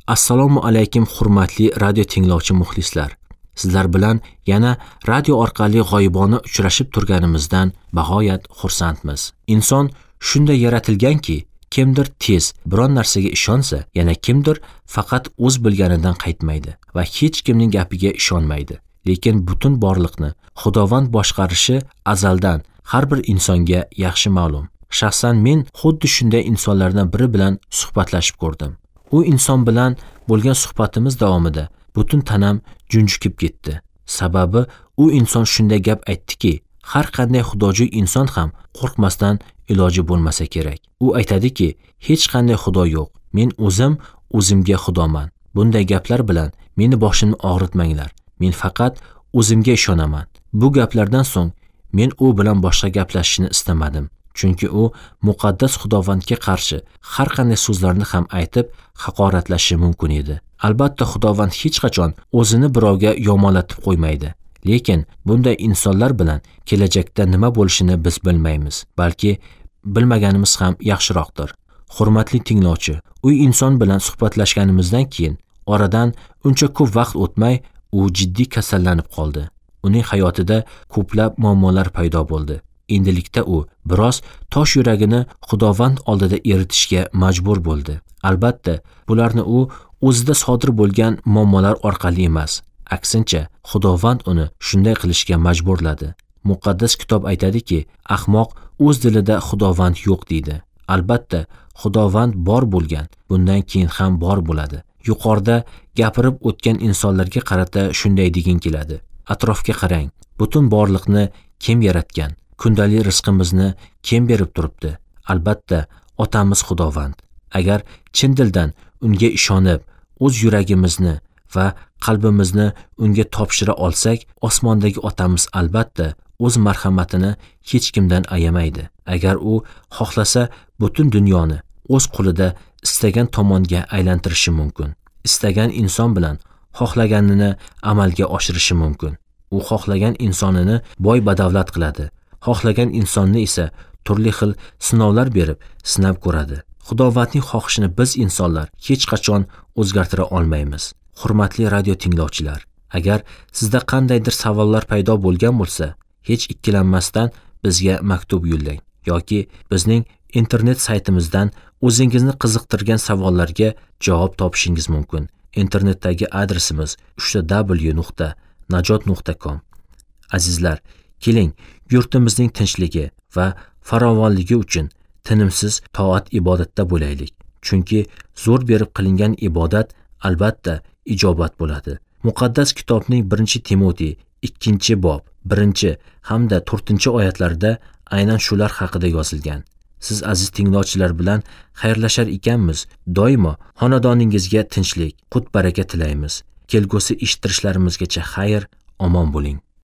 Assalomu alaykum hurmatli radio tinglovchi muxlislar. Sizlar bilan yana radio orqali g'oyibona uchrashib turganimizdan bag'oyat xursandmiz. Inson shunday yaratilganki, kimdir tez biron narsaga ishonsa, yana kimdir faqat o'z bilganidan qaytmaydi va hech kimning gapiga ishonmaydi. Lekin butun borliqni Xudovand boshqarishi azaldan har bir insonga yaxshi ma'lum. Shaxsan men xuddi shunday insonlardan biri bilan suhbatlashib ko'rdim. U inson bilan bo'lgan suhbatimiz davomida butun tanam junjikib ketdi. Sababi u inson shunday gap aytdiki, har qanday xudojo'y inson ham qo'rqmasdan iloji bo'lmasa kerak. U aytadiki, hech qanday xudo yo'q. Men o'zimga xudoman. Bunday gaplar bilan meni boshimni og'ritmanglar. Men faqat o'zimga ishonaman. Bu gaplardan so'ng men u bilan boshqa gaplashishni istamadim. Chunki u muqaddas Xudovandga qarshi har qanday so'zlarni ham aytib, haqoratlashi mumkin edi. Albatta Xudovand hech qachon o'zini birovga yomonlatib qo'ymaydi. Lekin bunday insonlar bilan kelajakda nima bo'lishini biz bilmaymiz, balki bilmaganimiz ham yaxshiroqdir. Hurmatli tinglovchi, u inson bilan suhbatlashganimizdan keyin oradan uncha ko'p vaqt o'tmay u jiddiy kasallanib qoldi. Uning hayotida ko'plab muammolar paydo bo'ldi. Endilikda u biroz tosh yuragini Xudovand oldida eritishga majbur bo'ldi. Albatta, bularni u o'zida sodir bo'lgan muammolar orqali emas, aksincha Xudovand uni shunday qilishga majburladi. Muqaddas kitob aytadiki, ahmoq o'z dilida Xudovand yo'q deydi. Albatta, Xudovand bor bo'lgan, bundan keyin ham bor bo'ladi. Yuqorida gapirib o'tgan insonlarga qarata shunday degin keladi. Atrofga qarang. Butun borliqni kim yaratgan? Kundalik rizqimizni kim berib turibdi? Albatta, otamiz Xudovand. Agar chin dildan unga ishonib, o'z yuragimizni va qalbimizni unga topshira olsak, osmondagi otamiz albatta o'z marhamatini hech kimdan ayamaydi. Agar u xohlasa, butun dunyoni o'z qo'lida istagan tomonga aylantirishi mumkin. Istagan inson bilan xohlaganini amalga oshirishi mumkin. U xohlagan insonini boy badavlat qiladi. Xohlagan insonni esa turli xil sinovlar berib, sinab ko'radi. Xudovandning xohishini biz insonlar hech qachon o'zgartira olmaymiz. Hurmatli radio tinglovchilar, agar sizda qandaydir savollar paydo bo'lgan bo'lsa, hech ikkilanmasdan bizga maktub yo'llang yoki bizning internet saytimizdan o'zingizni qiziqtirgan savollarga javob topishingiz mumkin. Internetdagi adresimiz www.najot.com. Azizlar, keling, yurtimizning tinchligi va farovonligi uchun tinimsiz toat ibodatda bo'laylik. Chunki zo'r berib qilingan ibodat albatta ijobat bo'ladi. Muqaddas kitobning 1-Timotiy 2-bob 1 hamda 4-oyatlarida aynan shular haqida yozilgan. Siz aziz tinglovchilar bilan xayrlashar ekanmiz. Doimo xonadoningizga tinchlik, qut baraka tilaymiz. Kelgusi eshittirishlarimizgacha xayr, omon bo'ling.